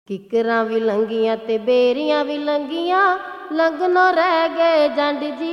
किकरां भी लंघियां ते बेरियां भी लंघियां, लंघनों रह गए जंड जी।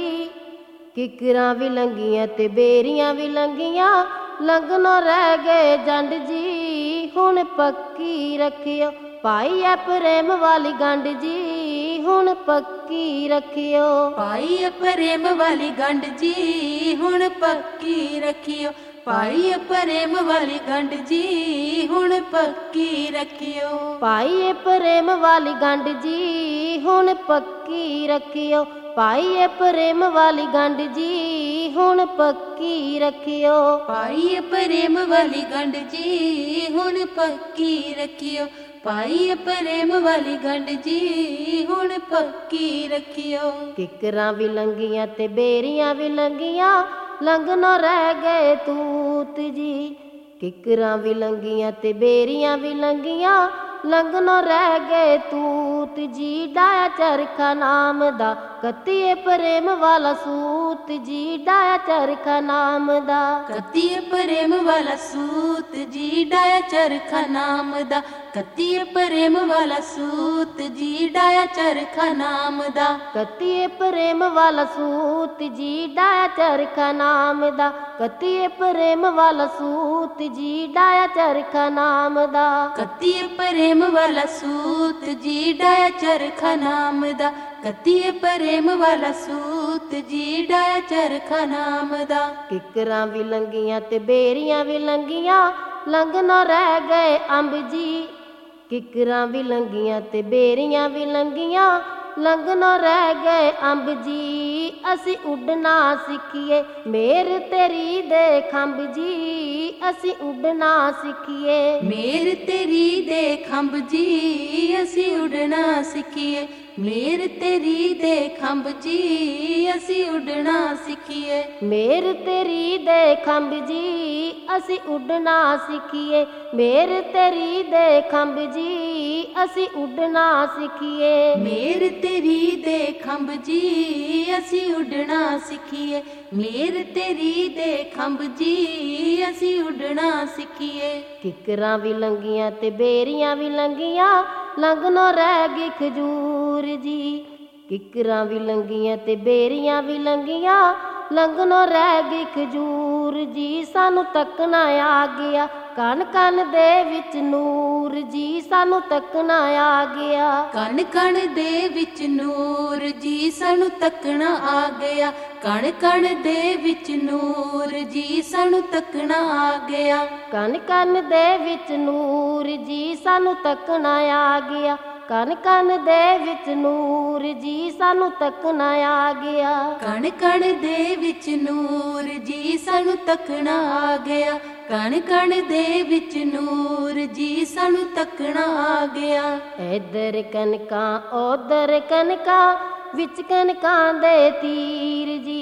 किकरां भी लंघियां ते बेरियां भी लंघियां, लंघनों रह गए जंड जी। हुण पक्की रखियो भाई है प्रेम वाली गंढ जी, हुण पक्की रखियो भाई है प्रेम वाली गंढ जी, हुण पक्की रखियो भाई है प्रेम वाली गंढ जी, हुण पक्की रखियो भाई है प्रेम वाली गंढ जी, हुण पक्की रखियो भाई है प्रेम वाली गंढ जी, हुण पक्की रखियो भाई है प्रेम वाली गंढ जी, हुण पक्की रखियो भाई है प्रेम वाली गंढ जी, हुण पक्की रखियो। किकरां भी लंघियां ते बेरियां भी लंघियां, लंघनों रह गए तूत जी। किकरां भी लंघियां ते बेरियां भी लंघियां, लंघनों रह गए तूत जी। डाया चरखा नाम दा कत्तिए प्रेम वाला सूत जी, डाया चरखा नाम दा कत्तिए प्रेम वाला सूत जी, डाया चरखा नाम दा कत्तिए प्रेम वाला सूत जी, डाया चरखा नाम दा कत्तिए प्रेम वाला सूत जी, डाया चरखा नाम दा कत्तिए प्रेम वाला सूत जी, डाया चरखा नाम दा कत्तिए प्रेम वाला सूत जी, डाया चरखा नाम दा कत्तिए प्रेम वाला सूत जी, डाया चरखा नाम दा। किकरां भी लंघियां ते बेरियां भी लंघियां, लंघनों रह गए अंब जी। किकरां भी लंघियां ते बेरियां भी लंघियां, लंघनों रह गए अंब जी। असी उड़ना सीखिए मेर तेरी दे खंभ जी, असी उड़ना सीखिए मेर तेरी दे खंभ जी, असी उड़ना सीखिए मेर तेरी दे खंभ जी, असी उड़ना सीखिए मेर तेरी दे खंभ जी, असी उड़ना सीखिए मेर तेरी दे खंभ जी, असी उड़ना सीखिए मेर तेरी दे खंभ जी, असी उड़ना सीखिए मेर तेरी दे खंभ जी, असी उड़ना सीखिए। किकरां भी लंघियां ते बेरियां भी लंघियां, लंघनों रह गई खजूर जी। किकरां भी लंघियां ते बेरियां भी लंघियां, लंघनों रह गई खजूर जी। सानू तकना आ गया कन कन दे विच नूर जी, सानू तकना आ गया कन कन दे विच नूर जी, सानू तकना आ गया कण कण दे विच नूर जी, सानू तकना आ गया कन कन दे विच नूर जी, सानू तकना आ गया कन कन दे विच नूर जी, सानू तकना आ गया कण कण दे विच नूर जी, सानू तकना आ गया कण कण दे विच नूर जी, सानू तकना आ गया। इधर कनकां उधर कनकां, विच कनकां दे तीर जी।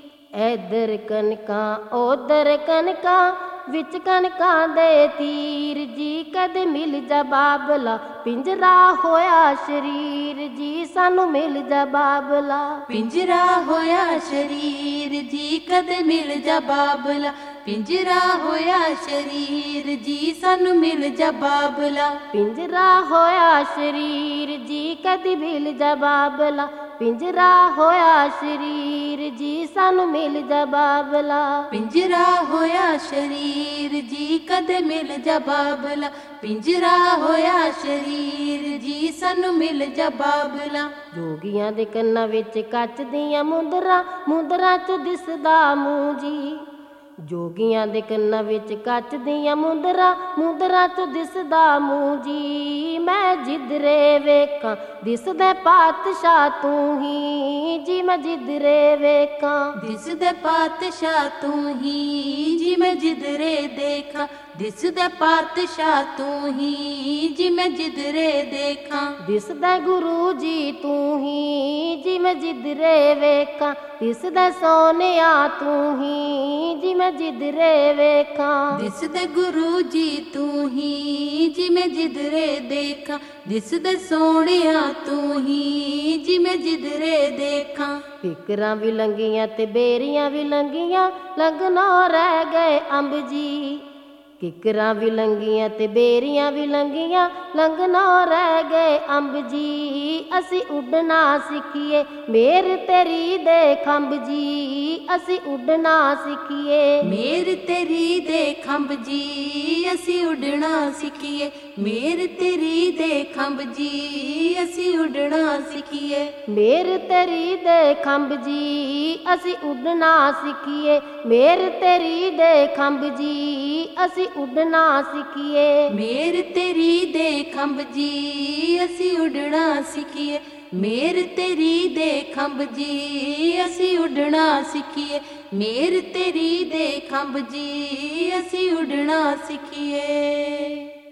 इधर कनकां उधर कनकां, विच कनकां दे तीर जी। कदे मिल जा बाबला पिंजरा होया शरीर जी, सानू मिल जा बाबला पिंजरा होया शरीर जी, कदे मिल जा बाबला पिंजरा होया शरीर जी, सानू मिल जा बाबला पिंजरा होया शरीर जी, कदी मिल जा बाबला पिंजरा होया शरीर जी, सानू मिल जा बाबला पिंजरा होया शरीर जी, कदे मिल जा बाबला पिंजरा होया शरीर जी, सानू मिल जा बाबला। जोगियां दे कन्नां विच कच दियां मुंदरां, मुंदरां चों दिसदा मूंह जी। जोगियां दे कन्नां विच कच दियां मुंदरां, मुंदरां चों दिसदा मूंह जी। मैं जिधरे वेखां दिसदे पातशाह तू ही जी, मैं जिधरे वेखां दिसदे पातशाह तू ही जी, मैं जिधरे देखा दिसदे पातशाह तू ही जी, मैं जिधरे देखा दिसदे गुरु जी तू ही जी, मैं जिधरे वेखां दिसदे सोनिया तू ही जी, मैं जिधरे वेखां दिसदे गुरु जी तू ही जी, मैं जिधरे देखा दिसदे सोनिया तू ही जी, मैं जिधरे देखा। किकरां भी लंघियां ते बेरियां भी लंघियां, लंघनों रह गए अंब जी। ਕਿਕਰਾਂ ਵੀ ਲੰਗੀਆਂ ਤੇ ਬੇਰੀਆਂ ਵੀ ਲੰਗੀਆਂ, ਲੰਘਣੋਂ ਰਹਿ ਗਏ ਅੰਬ ਜੀ। ਅਸੀਂ ਉੱਡਣਾ ਸਿੱਖੀਏ ਮੇਰ ਤੇਰੀ ਦੇ ਖੰਭ ਜੀ, ਅਸੀਂ ਉੱਡਣਾ ਸਿੱਖੀਏ ਮੇਰ ਤੇਰੀ ਦੇ ਖੰਭ ਜੀ, ਅਸੀਂ ਉੱਡਣਾ ਸਿੱਖੀਏ ਮੇਰ ਤੇਰੀ ਦੇ ਖੰਭ ਜੀ, ਅਸੀਂ ਉੱਡਣਾ ਸਿੱਖੀਏ ਮੇਰ ਤੇਰੀ ਦੇ ਖੰਭ ਜੀ, ਅਸੀਂ ਉੱਡਣਾ ਸਿੱਖੀਏ ਮੇਰ ਤੇਰੀ ਦੇ ਖੰਭ ਜੀ, ਅਸੀਂ ਉੱਡਣਾ ਸਿੱਖੀਏ ਮੇਰ ਤੇਰੀ ਦੇ ਖੰਭ ਜੀ, ਅਸੀਂ ਉੱਡਣਾ ਸਿੱਖੀਏ ਮੇਰ ਤੇਰੀ ਦੇ ਖੰਭ ਜੀ, ਅਸੀਂ ਉੱਡਣਾ ਸਿੱਖੀਏ ਮੇਰ ਤੇਰੀ ਦੇ ਖੰਭ ਜੀ, ਅਸੀਂ ਉੱਡਣਾ ਸਿੱਖੀਏ।